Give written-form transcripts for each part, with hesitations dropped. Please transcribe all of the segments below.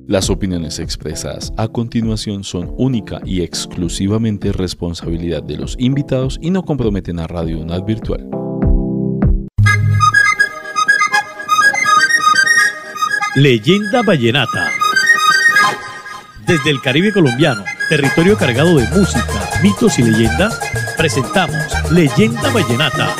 Las opiniones expresadas a continuación son única y exclusivamente responsabilidad de los invitados y no comprometen a Radio UNAD Virtual. Leyenda Vallenata. Desde el Caribe colombiano, territorio cargado de música, mitos y leyendas, presentamos Leyenda Vallenata.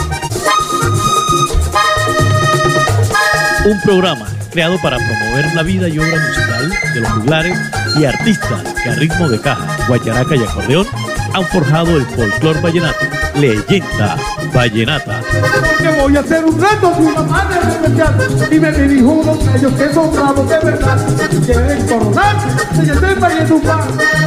Un programa creado para promover la vida y obra musical de los juglares y artistas que a ritmo de caja, guacharaca y acordeón han forjado el folclor vallenato. Leyenda Vallenata. Que voy a hacer un reto de una manera especial y me dirijo a unos ellos que son bravos de verdad, que quieren coronarse, se estén Valledupar.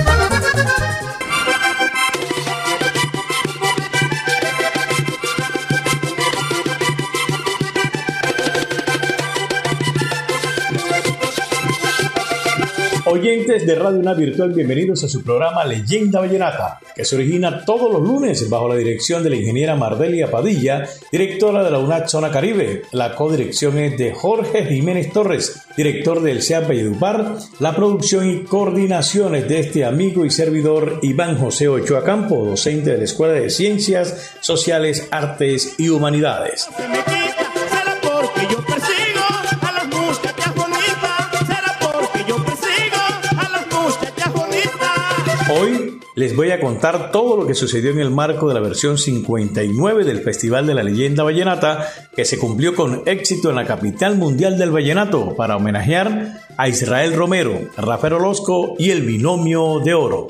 Oyentes de Radio UNAD Virtual, bienvenidos a su programa Leyenda Vallenata, que se origina todos los lunes bajo la dirección de la ingeniera Mardelia Padilla, directora de la UNAD Zona Caribe. La codirección es de Jorge Jiménez Torres, director del CEAP Valledupar. La producción y coordinación es de este amigo y servidor Iván José Ochoa Campo, docente de la Escuela de Ciencias Sociales, Artes y Humanidades. Hoy les voy a contar todo lo que sucedió en el marco de la versión 59 del Festival de la Leyenda Vallenata, que se cumplió con éxito en la capital mundial del vallenato para homenajear a Israel Romero, Rafael Orozco y el Binomio de Oro.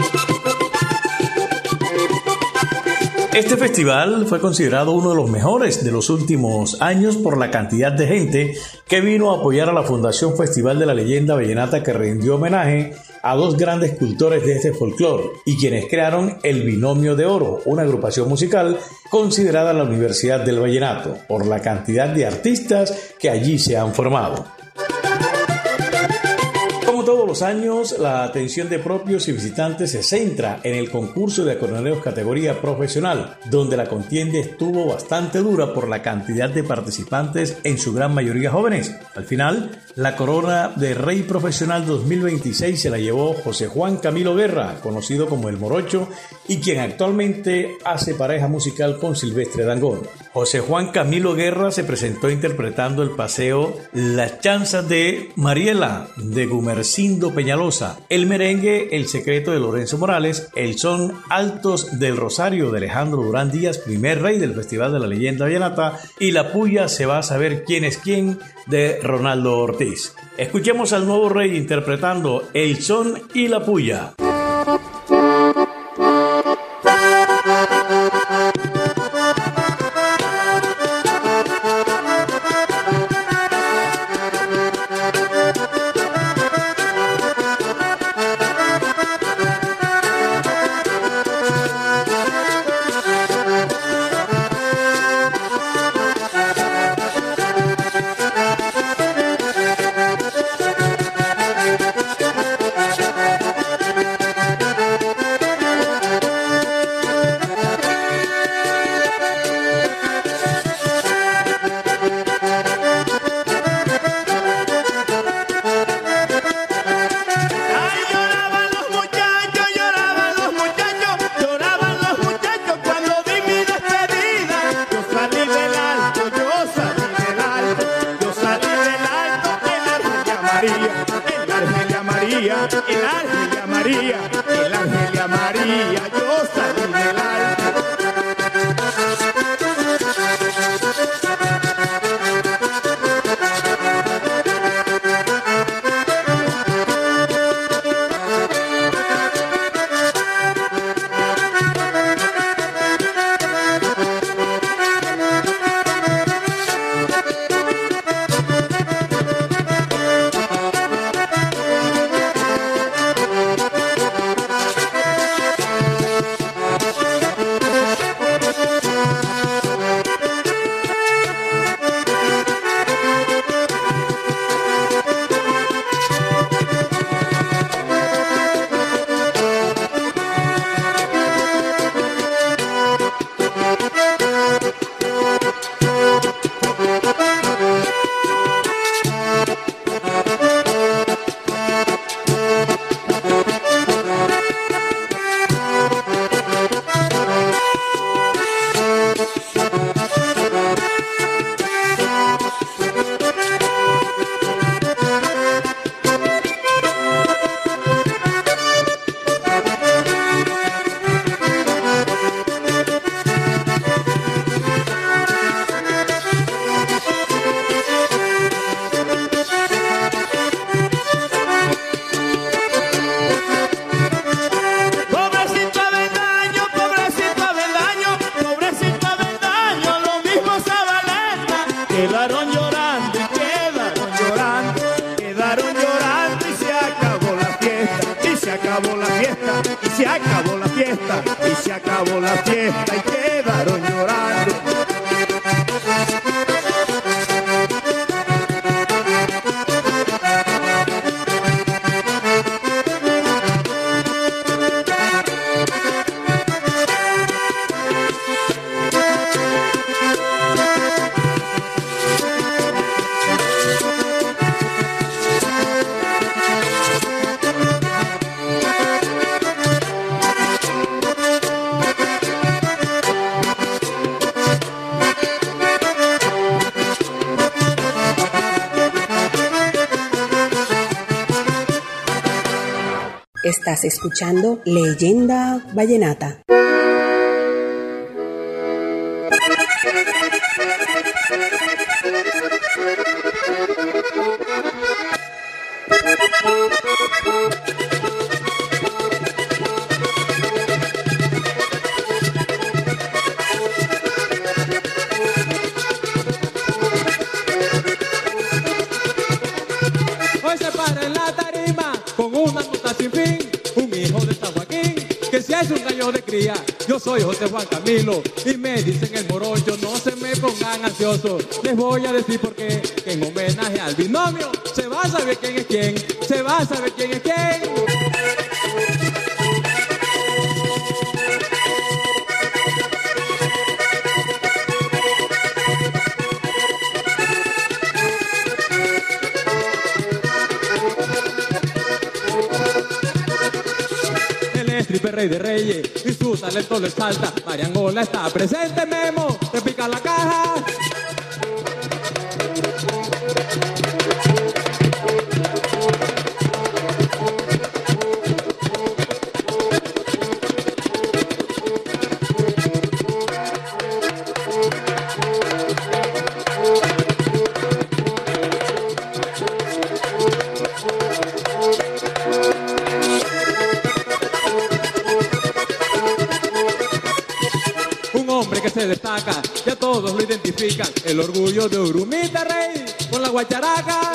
Este festival fue considerado uno de los mejores de los últimos años por la cantidad de gente que vino a apoyar a la Fundación Festival de la Leyenda Vallenata, que rindió homenaje a dos grandes cultores de este folclore y quienes crearon el Binomio de Oro, una agrupación musical considerada la Universidad del Vallenato por la cantidad de artistas que allí se han formado. Como todos los años, la atención de propios y visitantes se centra en el concurso de acordeoneros categoría profesional, donde la contienda estuvo bastante dura por la cantidad de participantes, en su gran mayoría jóvenes. Al final, la corona de Rey Profesional 2026 se la llevó José Juan Camilo Guerra, conocido como El Morocho, y quien actualmente hace pareja musical con Silvestre Dangond. José Juan Camilo Guerra se presentó interpretando el paseo Las Chanzas de Mariela, de Gumercindo Peñalosa, el merengue El Secreto de Lorenzo Morales, el son Altos del Rosario de Alejandro Durán Díaz, primer rey del Festival de la Leyenda Vallenata, y La Puya se va a saber quién es quién, de Ronaldo Ortiz. Escuchemos al nuevo rey interpretando el son y la puya. fiesta, y se acabó la fiesta, y se acabó la fiesta, y quedaron llorando. Estás escuchando Leyenda Vallenata. Hoy se para en la tarima con una nota sin fin, un hijo de San Joaquín, que si es un gallo de cría. Yo soy José Juan Camilo y me dicen el morocho, no se me pongan ansiosos. Les voy a decir por qué, que en homenaje al binomio se va a saber quién es quién, se va a saber quién es quién. Rey de reyes y su talento le salta. Mariangola está presente, Memo, te pica la caja. Se destaca, ya todos lo identifican, el orgullo de Urumita, rey, con la guacharaca.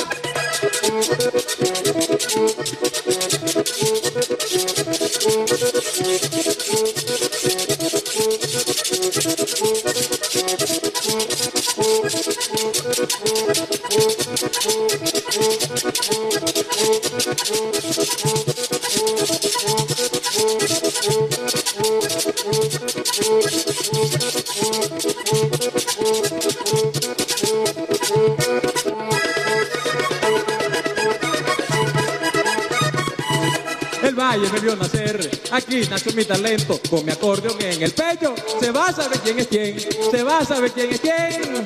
El valle me vio nacer, aquí nació mi talento, con mi acordeón en el pecho, se va a saber quién es quién, se va a saber quién es quién.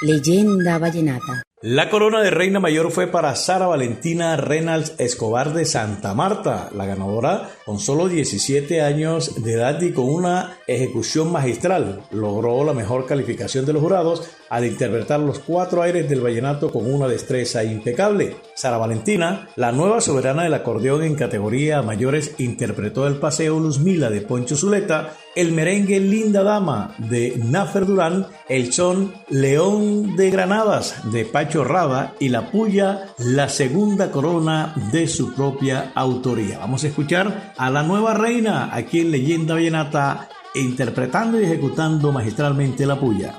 Leyenda Vallenata. La corona de reina mayor fue para Sara Valentina Reynals Escobar de Santa Marta, la ganadora con solo 17 años de edad y con una ejecución magistral. Logró la mejor calificación de los jurados al interpretar los 4 aires del vallenato con una destreza impecable. Sara Valentina, la nueva soberana del acordeón en categoría mayores, interpretó el paseo Luzmila de Poncho Zuleta, el merengue Linda Dama de Nafer Durán, el son León de Granadas de Pacho Rada y la puya La Segunda Corona de su propia autoría. Vamos a escuchar a la nueva reina aquí en Leyenda Vallenata interpretando y ejecutando magistralmente la puya.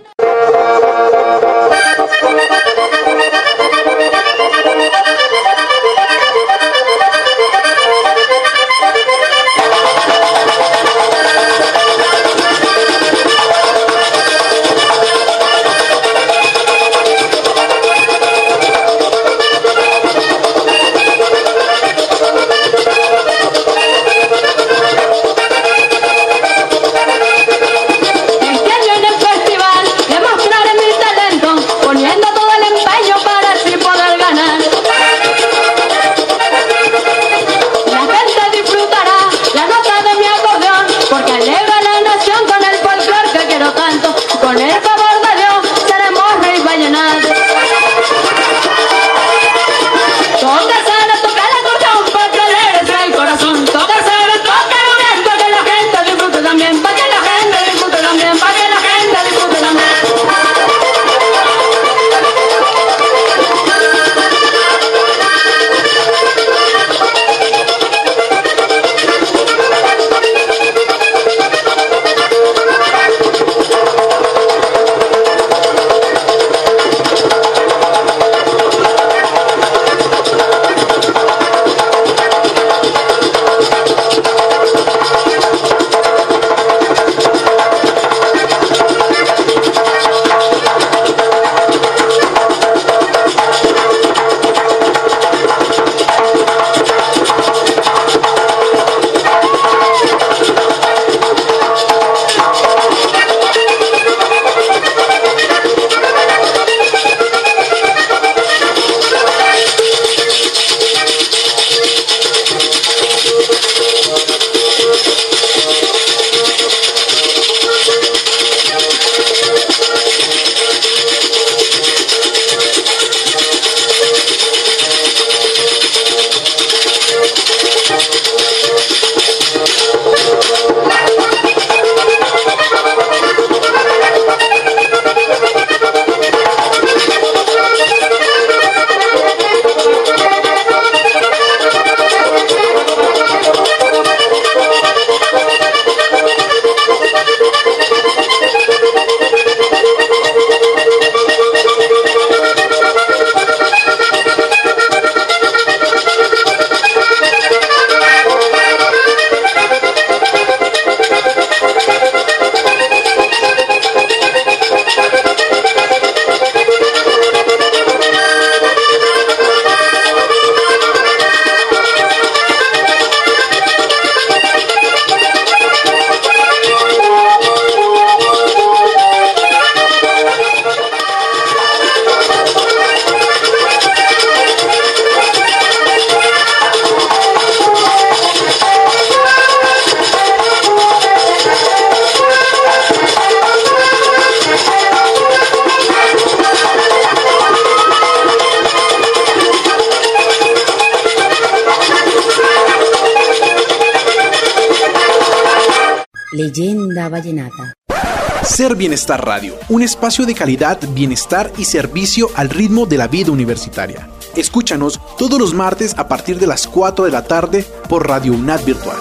Leyenda Vallenata. Ser Bienestar Radio, un espacio de calidad, bienestar y servicio al ritmo de la vida universitaria. Escúchanos todos los martes a partir de las 4 de la tarde por Radio UNAD Virtual.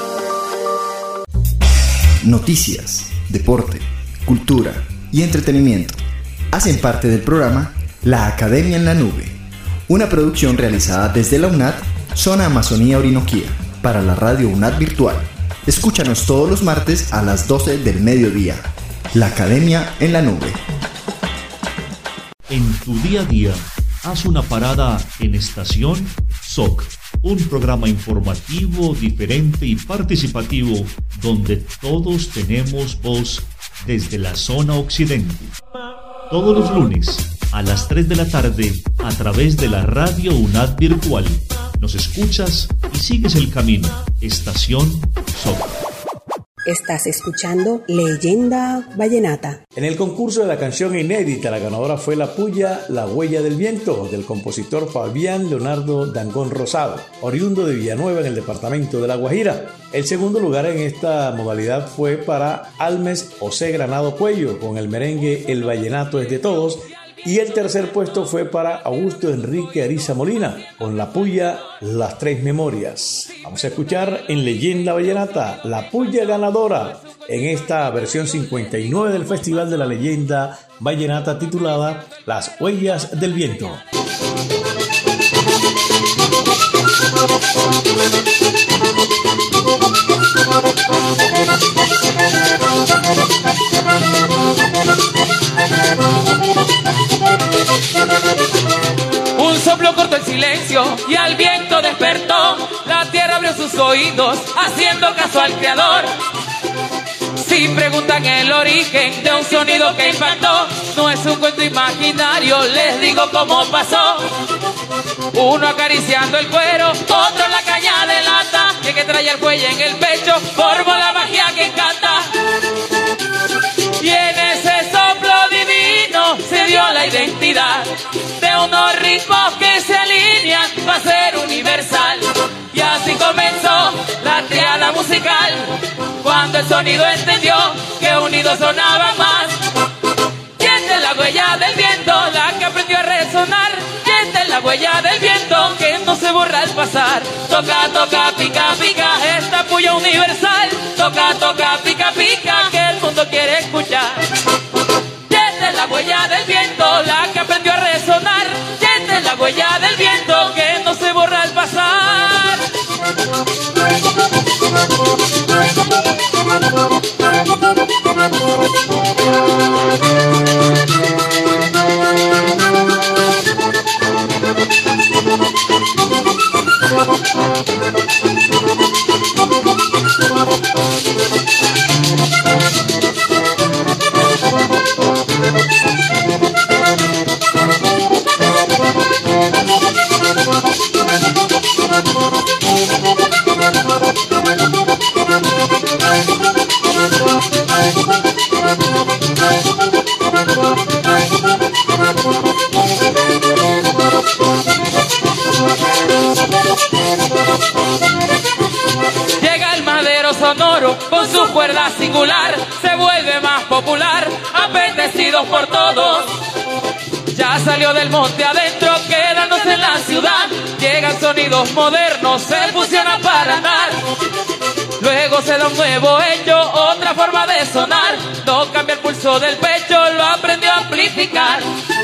Noticias, deporte, cultura y entretenimiento hacen parte del programa La Academia en la Nube, una producción realizada desde la UNAD, Zona Amazonía Orinoquía, para la Radio UNAD Virtual. Escúchanos todos los martes a las 12 del mediodía. La Academia en la Nube. En tu día a día, haz una parada en Estación SOC, un programa informativo, diferente y participativo donde todos tenemos voz desde la zona occidente. Todos los lunes, a las 3 de la tarde a través de la Radio UNAD Virtual. Nos escuchas y sigues el camino. Estación SOC. Estás escuchando Leyenda Vallenata. En el concurso de la canción inédita, la ganadora fue La Puya, La Huella del Viento, del compositor Fabián Leonardo Dangón Rosado, oriundo de Villanueva en el departamento de La Guajira. El segundo lugar en esta modalidad fue para Almes José Granado Cuello, con el merengue El Vallenato es de Todos, y el tercer puesto fue para Augusto Enrique Ariza Molina, con La Puya, Las Tres Memorias. Vamos a escuchar en Leyenda Vallenata La Puya ganadora en esta versión 59 del Festival de la Leyenda Vallenata titulada Las Huellas del Viento. Un soplo cortó el silencio y al viento despertó. La tierra abrió sus oídos haciendo caso al creador. Si preguntan el origen de un sonido que impactó, no es un cuento imaginario, les digo cómo pasó. Uno acariciando el cuero, otro la caña de lata, y el que trae el cuello en el pecho formó la magia que encanta. Y en ese soplo divino se dio la identidad de unos ritmos que se alinean para ser universal. Y así comenzó la triada musical, cuando el sonido entendió que unidos sonaba más. Y esta es la huella del viento, la que aprendió a resonar. Y esta es la huella del viento que no se borra al pasar. Toca, toca, pica, pica, esta puya universal. Toca, toca, pica, pica, que el mundo quiere escuchar. Y esta es la huella del viento, la que aprendió a resonar. Y esta es la huella del viento que no se borra al pasar. Llega el madero sonoro con su cuerda singular, se vuelve más popular, apetecido por todos. Ya salió del monte adentro, quedándose en la ciudad. Llegan sonidos modernos, se fusionan para andar. Luego se da un nuevo hecho, otra forma de sonar. No cambia el pulso del pecho, lo aprendió a amplificar.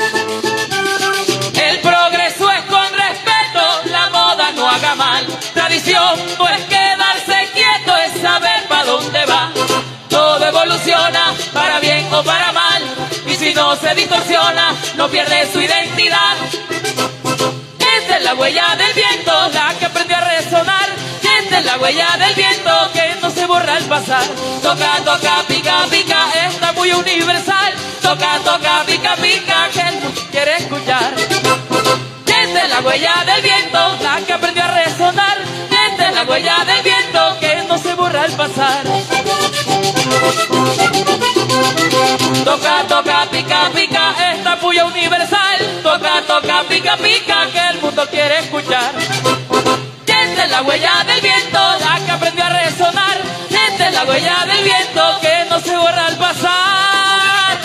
El progreso es con respeto, la moda no haga mal. Tradición no es quedarse quieto, es saber para dónde va. Todo evoluciona, para bien o para mal. Y si no se distorsiona, no pierde su identidad. Esta es la huella del viento, la que aprendió a resonar. Esta es la huella del viento que no se borra al pasar. Toca, toca, pica, pica, esta muy universal. Toca, toca, pica, pica, que el mundo quiere escuchar. Esta es la huella del viento, la que aprendió a resonar. Esta es la huella del viento que no se borra al pasar. Toca, toca, pica, pica, esta puya universal. Toca, toca, pica, pica, que el mundo quiere escuchar. Esta es la huella del viento, la que aprendió a resonar. Esta es la huella del viento que no se borra al pasar.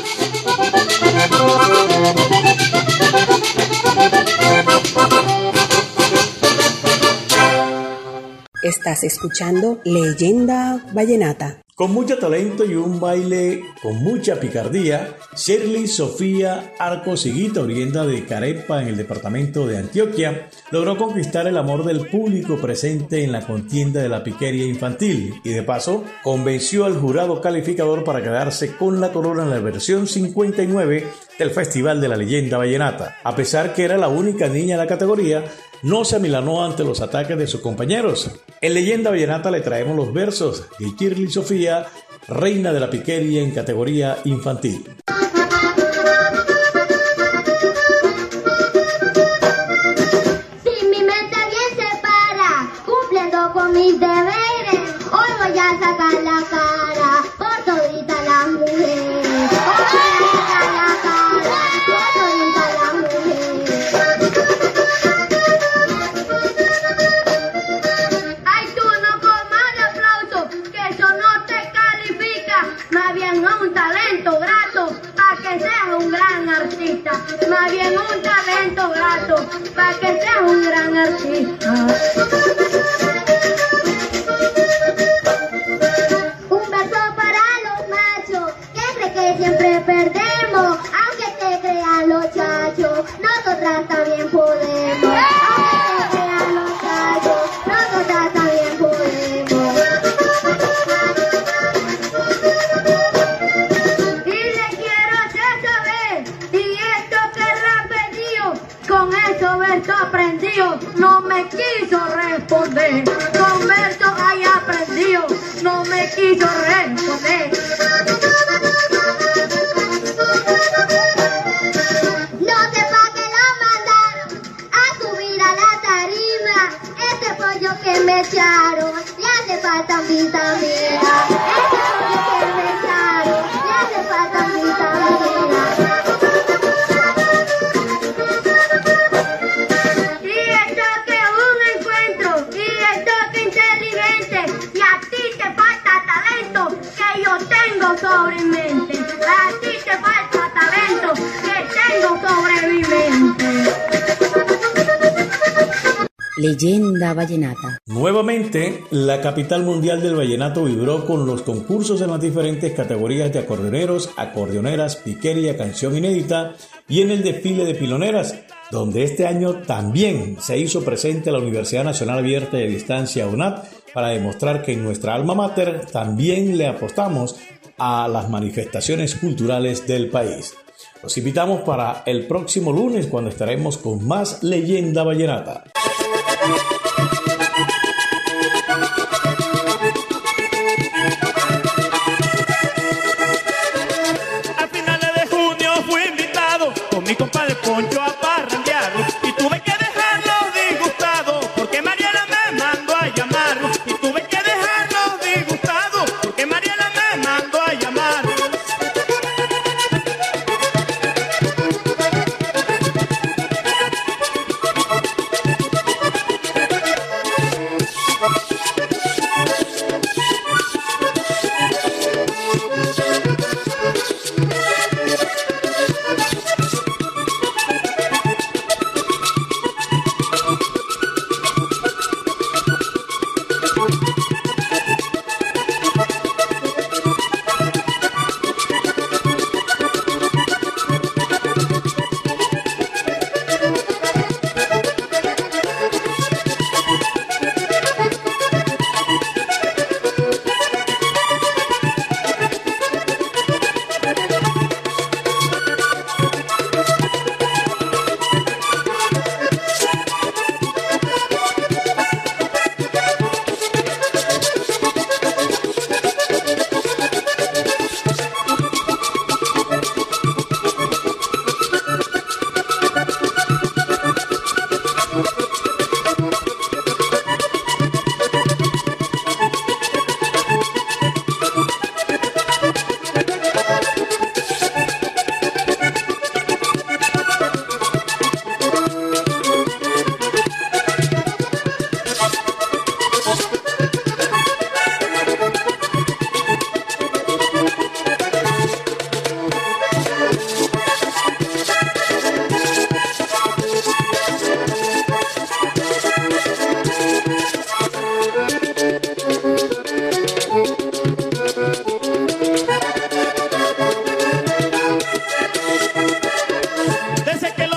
Estás escuchando Leyenda Vallenata. Con mucho talento y un baile con mucha picardía, Shirley Sofía Arcos Higuita, oriunda de Carepa en el departamento de Antioquia, logró conquistar el amor del público presente en la contienda de la piquería infantil y de paso convenció al jurado calificador para quedarse con la corona en la versión 59 del Festival de la Leyenda Vallenata. A pesar que era la única niña en la categoría, no se amilanó ante los ataques de sus compañeros. En Leyenda Vallenata le traemos los versos de Shirley Sofía, reina de la piquería en categoría infantil. cumplo con mis deberes. Hoy voy a sacar la cara por toditas las mujeres. Hoy voy a sacar la cara por toditas las mujeres. Ay, tú no comas de aplauso, que eso no te califica. Más bien un talento grato, para que seas un gran artista. Más bien un talento grato, para que seas un gran artista. Un verso para los machos, que creen que siempre perdemos. Aunque te crean los chachos, nosotras también podemos. Aunque te crean los chachos, nosotras también podemos. Y le quiero hacer saber, y esto que repetido, con esos versos aprendido, no me quiso responder. Con versos hay aprendido, no me quiso responder. No sé pa' qué lo mandaron a subir a la tarima. Este pollo que me echaron, le hace falta vitaminas. Este pollo que me echaron, le hace falta vitaminas. Y esto que un encuentro, y esto que inteligente, y a ti te falta talento, que yo tengo sobre mi mente. A ti te falta talento, que tengo sobre mi mente. Leyenda vallenata. Nuevamente, la capital mundial del vallenato vibró con los concursos en las diferentes categorías de acordeoneros, acordeoneras, piquería, canción inédita y en el desfile de piloneras, donde este año también se hizo presente la Universidad Nacional Abierta y a Distancia UNAD para demostrar que en nuestra alma mater también le apostamos a las manifestaciones culturales del país. Los invitamos para el próximo lunes cuando estaremos con más Leyenda Vallenata. A finales de junio fui invitado con mi compadre Poncho a parrandear y tuve que dejarlo disgustado porque Mariela me mandó a llamar. Y tuve que dejarlo disgustado porque Mariela me mandó a llamar.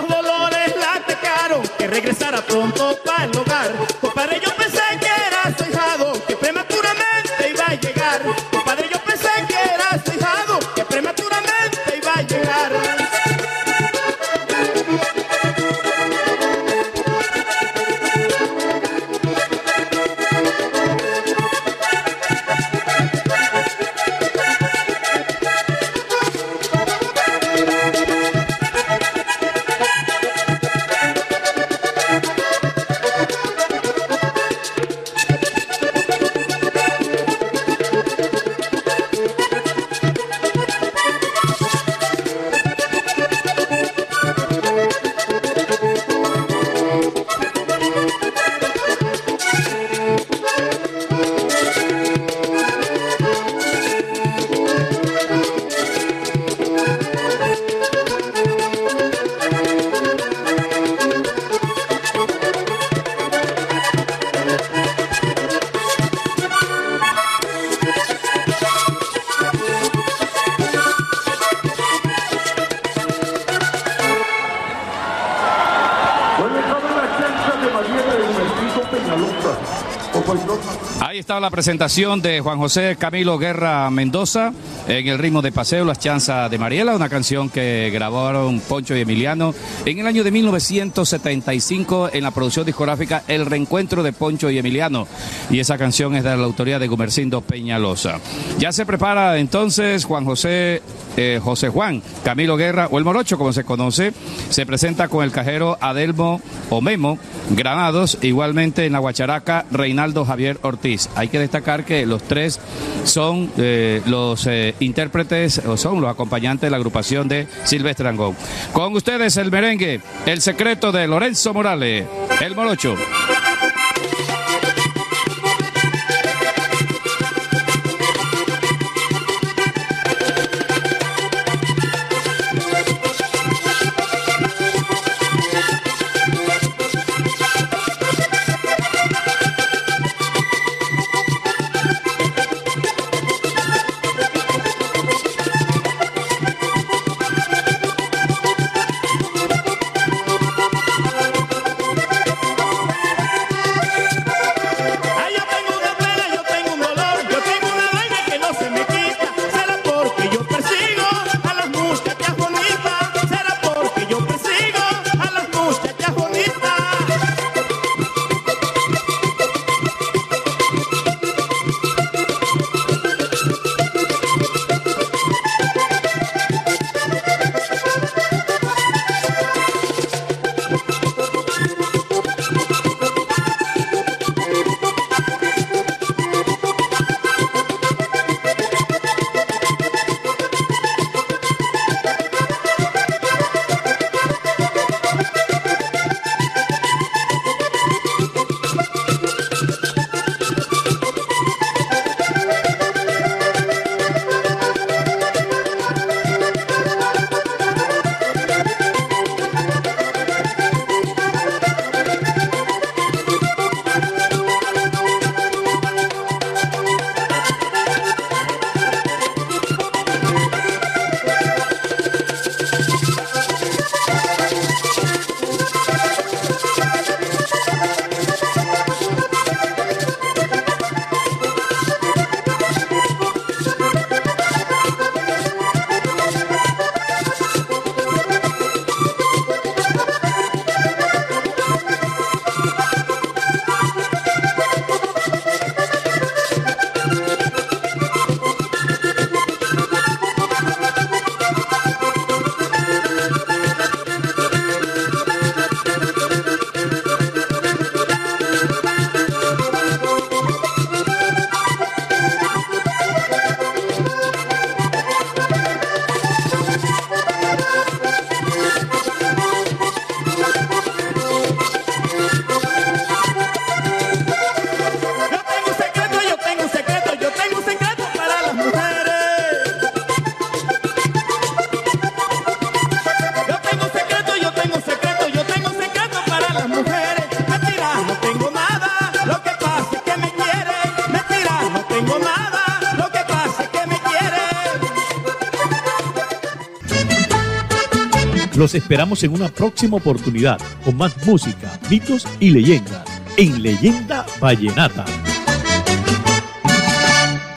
regresara pronto para el hogar. Compadre, yo pensé que era su hija. Ahí está la presentación de Juan José Camilo Guerra Mendoza en el ritmo de Paseo Las Chanzas de Mariela, una canción que grabaron Poncho y Emiliano en el año de 1975 en la producción discográfica El Reencuentro de Poncho y Emiliano, y esa canción es de la autoría de Gumercindo Peñalosa. Ya se prepara entonces José Juan Camilo Guerra, o el Morocho como se conoce, se presenta con el cajero Adelmo o Memo Granados, igualmente en la guacharaca Reinaldo Javier Ortiz. Hay que destacar que los tres son los intérpretes o son los acompañantes de la agrupación de Silvestre Dangond. Con ustedes el merengue, El Secreto de Lorenzo Morales, el Morocho. Los esperamos en una próxima oportunidad con más música, mitos y leyendas en Leyenda Vallenata.